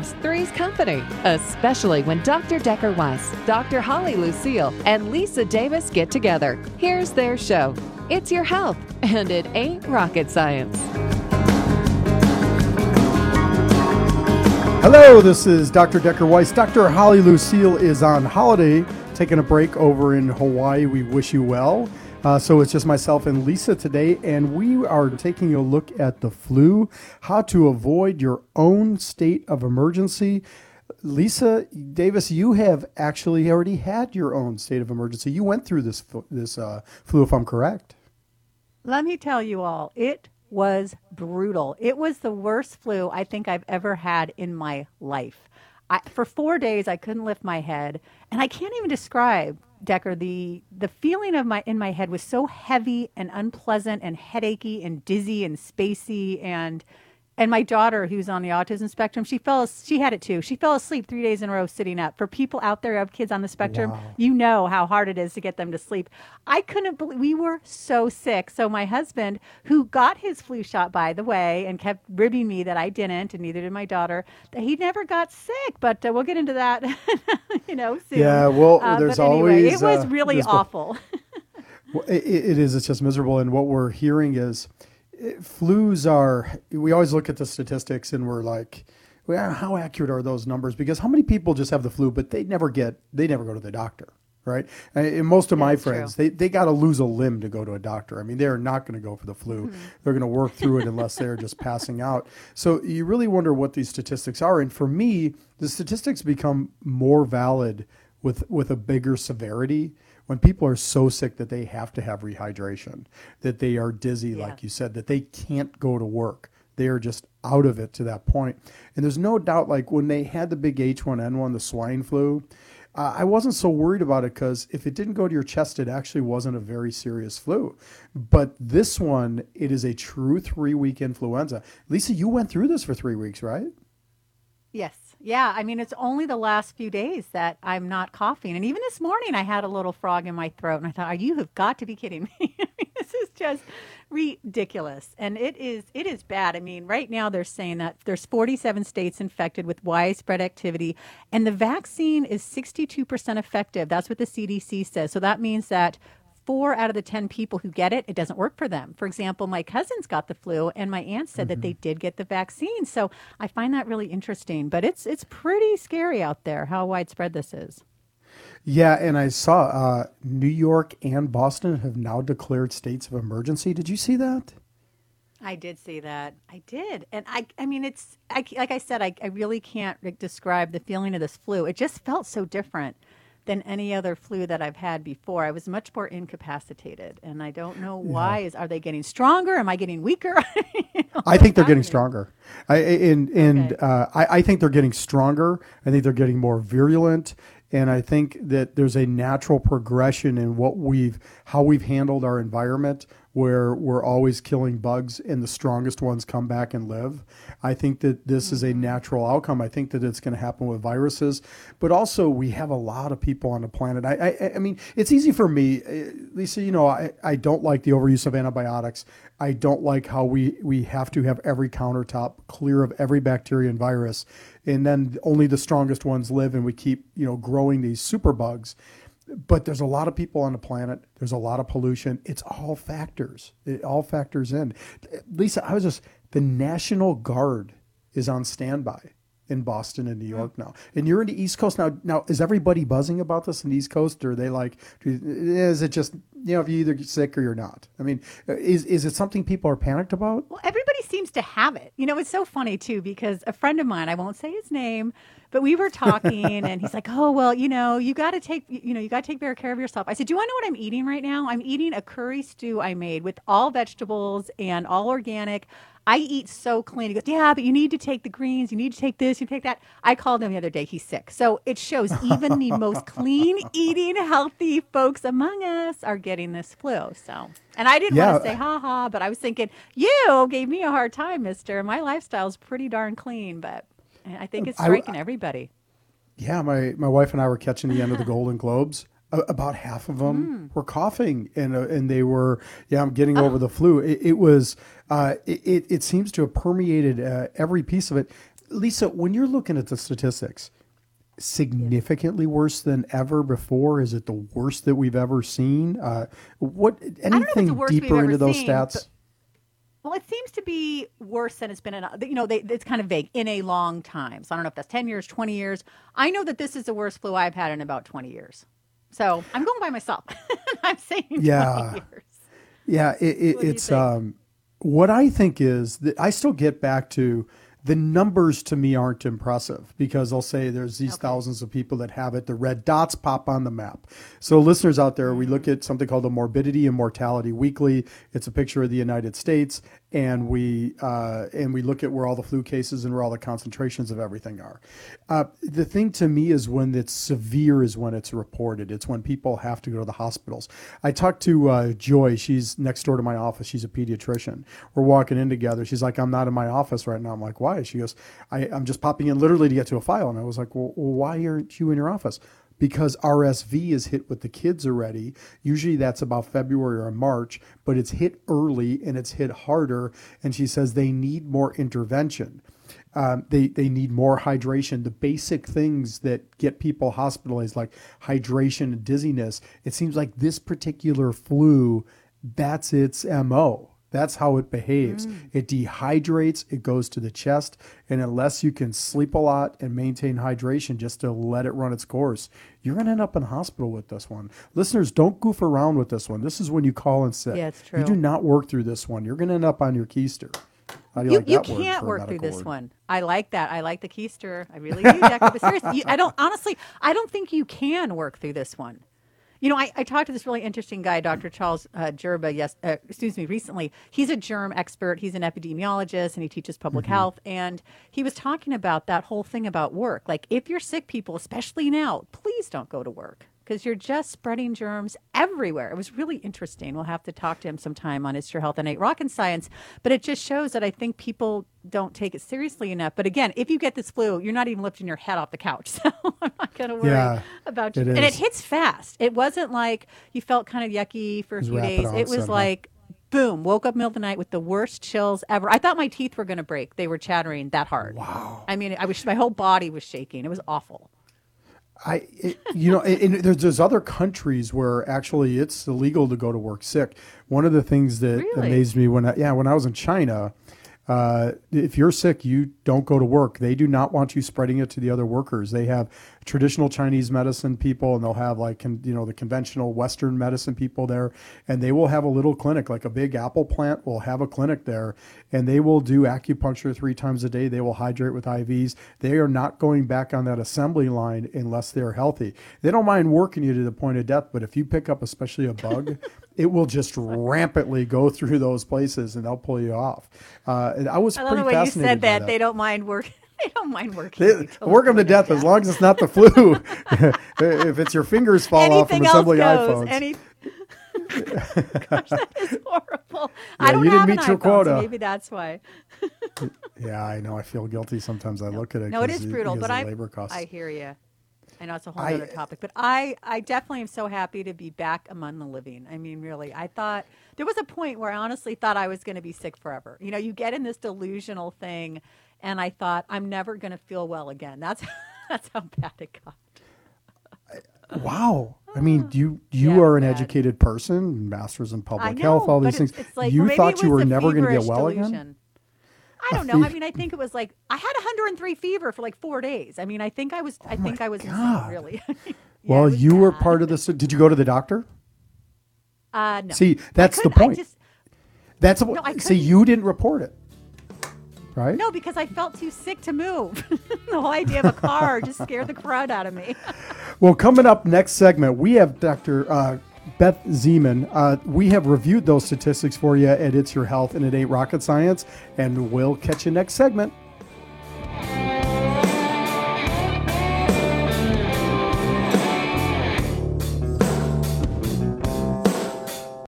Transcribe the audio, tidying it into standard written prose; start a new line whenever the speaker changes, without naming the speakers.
loves Three's Company, especially when Dr. Decker Weiss, Dr. Holly Lucille, and Lisa Davis get together. Here's their show. It's your health, and it ain't rocket science.
Hello, this is Dr. Decker Weiss. Dr. Holly Lucille is on holiday, taking a break over in Hawaii. We wish you well. So it's just myself and Lisa today, and we are taking a look at the flu, how to avoid your own state of emergency. Lisa Davis, you have actually already had your own state of emergency. You went through this flu, if I'm correct.
Let me tell you all, it was brutal. It was the worst flu I think I've ever had in my life. For 4 days, I couldn't lift my head, and I can't even describe, Decker, the feeling of in my head was so heavy and unpleasant and headachy and dizzy and spacey, and my daughter, who's on the autism spectrum, she had it too. She fell asleep 3 days in a row sitting up. For people out there who have kids on the spectrum,
Wow.
You know how hard it is to get them to sleep. I couldn't believe, we were so sick. So my husband, who got his flu shot, by the way, and kept ribbing me that I didn't, and neither did my daughter, that he never got sick. But we'll get into that, soon.
Yeah, well, there's
but anyway,
always...
it was really awful.
Well, it is. It's just miserable. And what we're hearing is flus are, we always look at the statistics and we're like, well, how accurate are those numbers? Because how many people just have the flu, but they never go to the doctor, right? And most of my friends, they got to lose a limb to go to a doctor. I mean, they're not going to go for the flu. Mm-hmm. They're going to work through it unless they're just passing out. So you really wonder what these statistics are. And for me, the statistics become more valid with a bigger severity when people are so sick that they have to have rehydration, that they are dizzy, like you said, that they can't go to work. They are just out of it to that point. And there's no doubt, like when they had the big H1N1, the swine flu, I wasn't so worried about it because if it didn't go to your chest, it actually wasn't a very serious flu. But this one, it is a true 3-week influenza. Lisa, you went through this for 3 weeks, right?
Yes. Yeah. I mean, it's only the last few days that I'm not coughing. And even this morning, I had a little frog in my throat. And I thought, you have got to be kidding me. This is just ridiculous. And it is bad. I mean, right now they're saying that there's 47 states infected with widespread activity. And the vaccine is 62% effective. That's what the CDC says. So that means that 4 out of the 10 people who get it doesn't work for them. For example, my cousins got the flu, and my aunt said that they did get the vaccine. So I find that really interesting. But it's pretty scary out there how widespread this is.
Yeah, and I saw New York and Boston have now declared states of emergency. Did you see that?
I did see that. I did. And I mean, like I said, I really can't describe the feeling of this flu. It just felt so different than any other flu that I've had before. I was much more incapacitated, and I don't know why.
Yeah.
Are they getting stronger? Am I getting weaker?
I think they're getting stronger. I think they're getting stronger. I think they're getting more virulent. And I think that there's a natural progression in how we've handled our environment, where we're always killing bugs and the strongest ones come back and live. I think that this is a natural outcome. I think that it's going to happen with viruses, but also we have a lot of people on the planet. I mean, it's easy for me, Lisa, I don't like the overuse of antibiotics. I don't like how we have to have every countertop clear of every bacteria and virus, and then only the strongest ones live, and we keep, growing these superbugs. But there's a lot of people on the planet. There's a lot of pollution. It's all factors. It all factors in. Lisa, the National Guard is on standby in Boston and New York now. And you're in the East Coast now. Now, is everybody buzzing about this in the East Coast? Or are they like, is it just, if you either get sick or you're not? I mean, is it something people are panicked about?
Well, everybody seems to have it. It's so funny, too, because a friend of mine, I won't say his name, but we were talking and he's like, oh, well, you got to take better care of yourself. I said, do you want to know what I'm eating right now? I'm eating a curry stew I made with all vegetables and all organic. I eat so clean. He goes, yeah, but you need to take the greens. You need to take this. You take that. I called him the other day. He's sick. So it shows even the most clean eating, healthy folks among us are getting this flu. So, and I didn't want to say ha ha, but I was thinking, you gave me a hard time, mister. My lifestyle's pretty darn clean, but I think it's striking everybody.
Yeah, my wife and I were catching the end of the Golden Globes. About half of them were coughing, and they were, I'm getting over the flu. It seems to have permeated every piece of it. Lisa, when you're looking at the statistics, significantly worse than ever before? Is it the worst that we've ever seen? What
I don't know if it's the
anything
worst we've
deeper
ever
into those
seen,
stats?
Well, it seems to be worse than it's been it's kind of vague, in a long time. So I don't know if that's 10 years, 20 years. I know that this is the worst flu I've had in about 20 years. So I'm going by myself. I'm saying 20 years.
Yeah, it's what I think is that I still get back to the numbers. To me, aren't impressive because I'll say there's these thousands of people that have it. The red dots pop on the map. So listeners out there, we look at something called the Morbidity and Mortality Weekly. It's a picture of the United States, and we look at where all the flu cases and where all the concentrations of everything are. The thing to me is when it's severe is when it's reported. It's when people have to go to the hospitals. I talked to Joy. She's next door to my office. She's a pediatrician. We're walking in together. She's like, I'm not in my office right now. I'm like, why? She goes, I'm just popping in literally to get to a file. And I was like, well, why aren't you in your office? Because RSV is hit with the kids already. Usually that's about February or March, but it's hit early and it's hit harder. And she says they need more intervention. They need more hydration. The basic things that get people hospitalized, like hydration and dizziness, it seems like this particular flu, that's its MO. That's how it behaves. It dehydrates, it goes to the chest, and unless you can sleep a lot and maintain hydration just to let it run its course, you're going to end up in hospital with this one. Listeners, don't goof around with this one. This is when you call in sick.
Yeah, it's true.
You do not work through this one. You're going to end up on your keister. How do
You
like that word
can't
for a
work through
medical
this
word?
one. I like that. I like the keister. I really do, Decker. But seriously, I don't think you can work through this one. You know, I talked to this really interesting guy, Dr. Charles Gerba, recently. He's a germ expert. He's an epidemiologist, and he teaches public health. And he was talking about that whole thing about work. Like, if you're sick people, especially now, please don't go to work because you're just spreading germs everywhere. It was really interesting. We'll have to talk to him sometime on It's Your Health and 8 Rocket Science. But it just shows that I think people don't take it seriously enough. But again, if you get this flu, you're not even lifting your head off the couch. So I'm not going to worry about you. And it hits fast. It wasn't like you felt kind of yucky for a few days. It was like, boom, woke up middle of the night with the worst chills ever. I thought my teeth were going to break. They were chattering that hard.
Wow.
I mean, my whole body was shaking. It was awful.
There's other countries where actually it's illegal to go to work sick. One of the things that amazed me when I was in China, if you're sick, you don't go to work. They do not want you spreading it to the other workers. They have traditional Chinese medicine people, and they'll have the conventional Western medicine people there, and they will have a little clinic, like a big apple plant will have a clinic there, and they will do acupuncture 3 times a day. They will hydrate with IVs. They are not going back on that assembly line unless they're healthy. They don't mind working you to the point of death, but if you pick up especially a bug, it will just rampantly go through those places, and they'll pull you off. And I was pretty fascinated by that.
I love the way you said that. They don't mind work. They don't mind working.
They work them to death as long as it's not the flu. If it's your fingers fall off from assembly iPhones.
Gosh, that is horrible.
Yeah,
I don't
you didn't
have
meet
an
your
iPhone,
quota.
so maybe that's why.
Yeah, I know. I feel guilty sometimes. I look at it.
No, it is brutal, but
labor costs.
I hear you. I know it's a whole other topic, but I definitely am so happy to be back among the living. I mean, really, I thought there was a point where I honestly thought I was going to be sick forever. You know, you get in this delusional thing, and I thought I'm never going to feel well again. That's how bad it got.
Wow. I mean, you
Yeah,
are an
bad.
educated person, masters in public
I know,
health, all
but
things.
it's like,
You
maybe
thought
it
you
was
were
a
never going to get
feverish
well
delusion.
again?
I don't know. I mean, I think it was like I had 103 fever for like 4 days. I mean, I think I was insane, really. Yeah,
Well,
it was
you were
bad.
part of this. Did you go to the doctor?
No.
See, that's the point. That's
No, I
see,
couldn't.
you didn't report it, right?
No, because I felt too sick to move. The whole idea of a car just scared the crud out of me.
Well, coming up next segment, we have Dr. Beth Zeman. We have reviewed those statistics for you at It's Your Health and it Ain't Rocket Science, and we'll catch you next segment.